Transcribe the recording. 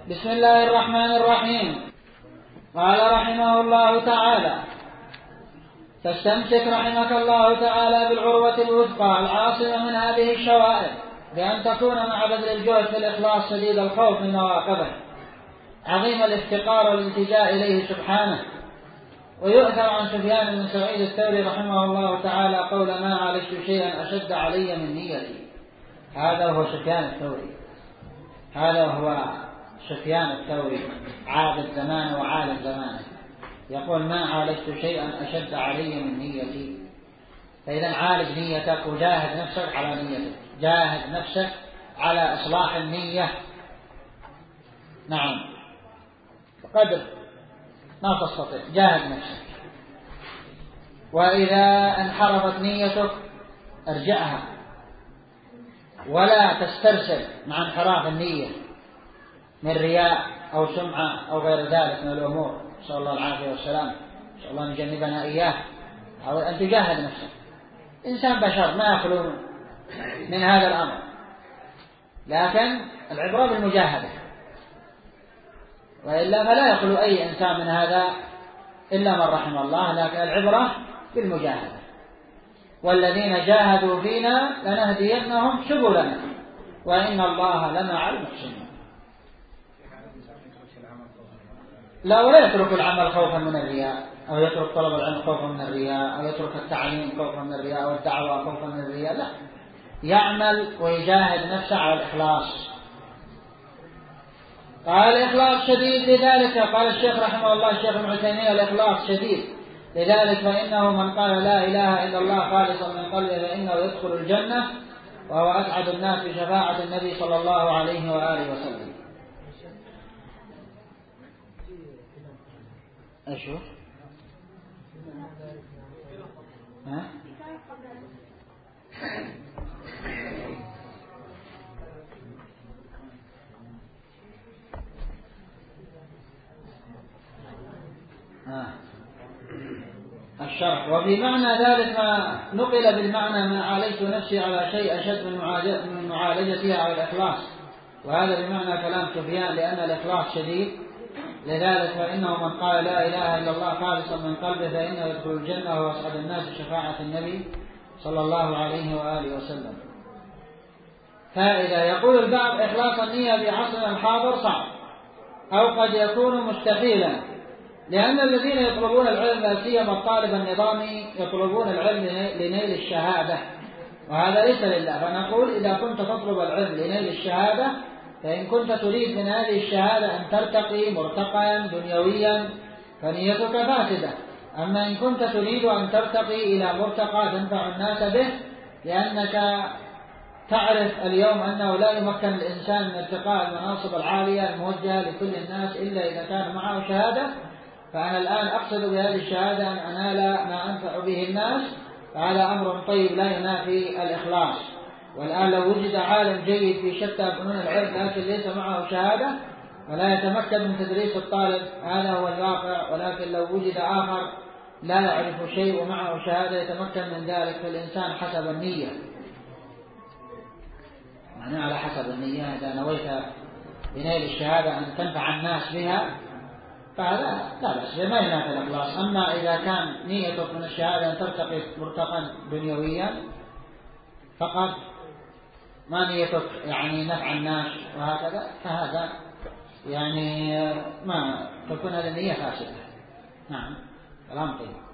بسم الله الرحمن الرحيم. قال رحمه الله تعالى: فاستمسك رحمك الله تعالى بالعروة الوثقى العاصمة من هذه الشوائب، بأن تكون مع بذل الجهد في الإخلاص شديد الخوف من نواقضه، عظيم الافتقار والالتجاء إليه سبحانه. ويؤثر عن سفيان بن سعيد الثوري رحمه الله تعالى قول: ما عالجت شيئا أشد علي من نيتي. هذا هو سفيان الثوري، هذا هو سفيان الثوري، عابد زمانه وعالم زمانه، يقول: ما عالجت شيئا أشد علي من نيتي. فإذا عالج نيتك وجاهد نفسك على نيتك، جاهد نفسك على إصلاح النية. نعم، قدر ما تستطيع جاهد نفسك. وإذا انحرفت نيتك ارجعها، ولا تسترسل مع انحراف النية من رياء أو سمعة أو غير ذلك من الأمور، نسأل الله العافية والسلام، نسأل الله أن يجنبنا إياه. أو أن تجاهد نفسك، إنسان بشر ما يخلو من هذا الأمر، لكن العبرة بالمجاهدة، وإلا فلا يخلو أي إنسان من هذا إلا من رحم الله، لكن العبرة بالمجاهدة. والذين جاهدوا فينا لنهدينهم سبلنا وإن الله لمع المحسنين. لا يترك العمل خوفا من الرياء، أو يترك طلب العلم خوفا من الرياء، أو يترك التعليم خوفا من الرياء، أو الدعوة خوفا من الرياء، لا، يعمل ويجاهد نفسه على الإخلاص. قال: الإخلاص شديد لذلك. قال الشيخ رحمه الله الشيخ ابن عثيمين: الإخلاص شديد لذلك، فإنه من قال لا إله إلا الله خالصا من قلبه فإنه يدخل الجنة، وهو أسعد الناس بشفاعة النبي صلى الله عليه وآله وسلم. أشوف الشرح. وفي معنى ذلك ما نقل بالمعنى: ما عالجت نفسي على شيء أشد من معالجتها على الإخلاص. وهذا بمعنى كلام سفيان، لأن الإخلاص شديد لذلك، فإنه من قال لا إله إلا الله خالصا من قلبه فإنه يدخل الجنة وهو أسعد الناس بشفاعة النبي صلى الله عليه وآله وسلم. فإذا يقول البعض: إخلاص النية في عصرنا الحاضر صعب، أو قد يكون مستحيلا، لأن الذين يطلبون العلم لا سيما الطالب النظامي يطلبون العلم لنيل الشهادة، وهذا ليس لله. فنقول: إذا كنت تطلب العلم لنيل الشهادة، فإن كنت تريد من هذه الشهادة أن ترتقي مرتقيا دنيويا فنيتك فاسدة. أما إن كنت تريد أن ترتقي إلى مرتقى تنفع الناس به، لأنك تعرف اليوم أنه لا يمكن الإنسان من ارتقاء المناصب العالية الموجهة لكل الناس إلا إذا كان معه شهادة. فأنا الآن أقصد بهذه الشهادة أن أنال ما أنفع به الناس، فهذا أمر طيب لا ينافي الإخلاص. والآن لو وجد عالم جيد في شتى فنون العلم لكن ليس معه شهادة ولا يتمكن من تدريس الطالب، هذا هو الواقع. ولكن لو وجد آخر لا يعرف شيء ومعه شهادة يتمكن من ذلك، فالإنسان حسب النية، معناه على حسب النية. إذا نويت بنيل الشهادة أن تنفع الناس بها فهذا لا بأس، ما ينافي الإخلاص. أما إذا كان نيتك من الشهادة أن ترتقي مرتقا دنيويا فقط، ما نيتك يعني نفع الناس وهكذا، فهذا يعني ما تكون هذه النية فاسدة. نعم، كلام طيب.